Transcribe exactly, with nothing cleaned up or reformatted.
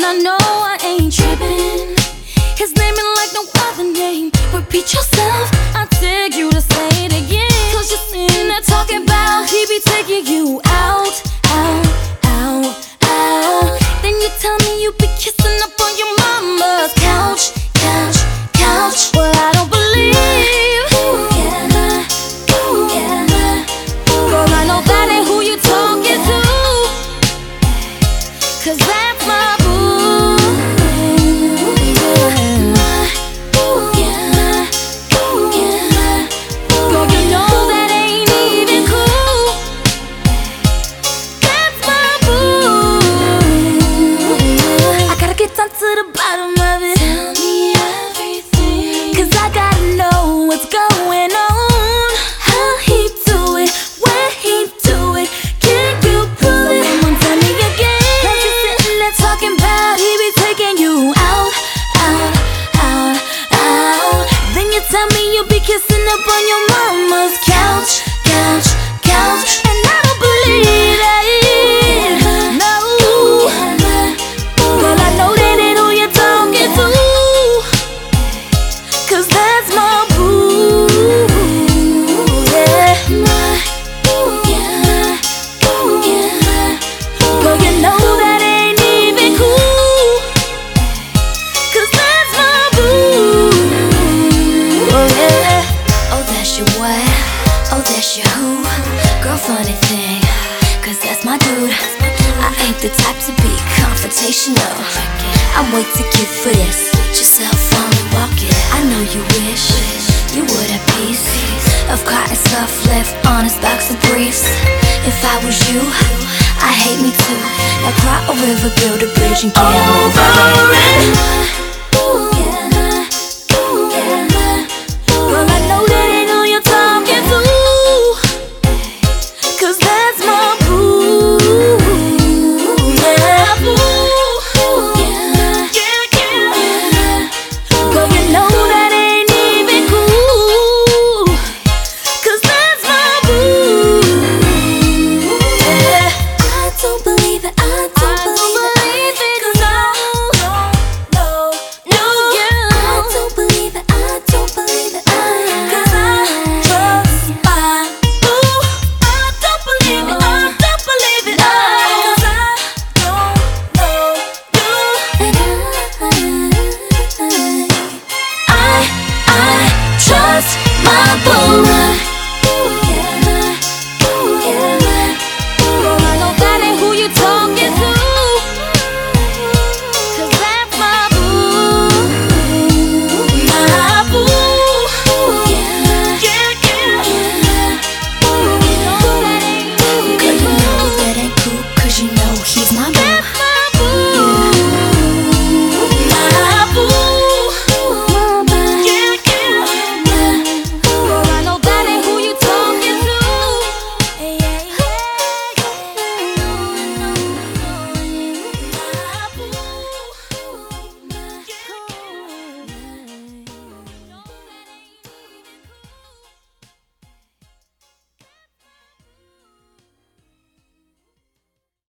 I know I ain't tripping. His name ain't like no other name. Repeat yourself, I beg you to say it again. Cause you're sitting there talking about he be taking you out, out, out, out. Then you tell me you be kissing up on your mama's couch, couch, couch. Well, I don't believe. Ooh, yeah, ooh, yeah. Girl, I know that ain't who you talking to. Cause that's my boo. My, ooh, yeah, ooh, yeah. Girl, you know that ain't even cool. That's my boo. I gotta get down to the bottom of it. Tell me everything. Cause I gotta know what's going on. How he do it, where he do it. Can you prove it? Come on, tell me again. Cause he's sitting there talking about he be taking you out, out, out, out. Then you tell me you be kissing up on your mama's couch, couch, couch. And I don't believe it. No. Girl, I know that ain't who you're talking to. Cause that's my boo. Yeah. My, ooh, yeah. Ooh, yeah. Girl, you know that ain't even cool. Cause that's my boo. Oh, yeah. Oh, that's your what? Oh, that's your who? Girl, funny thing. Cause that's my dude. I ain't the type to be confrontational. I'm way too cute for this. Put yourself on me, walk it. I know you wish you would have peace of cotton stuff left on his box of briefs. If I was you, I hate me too. Now cry a river, build a bridge and get over it.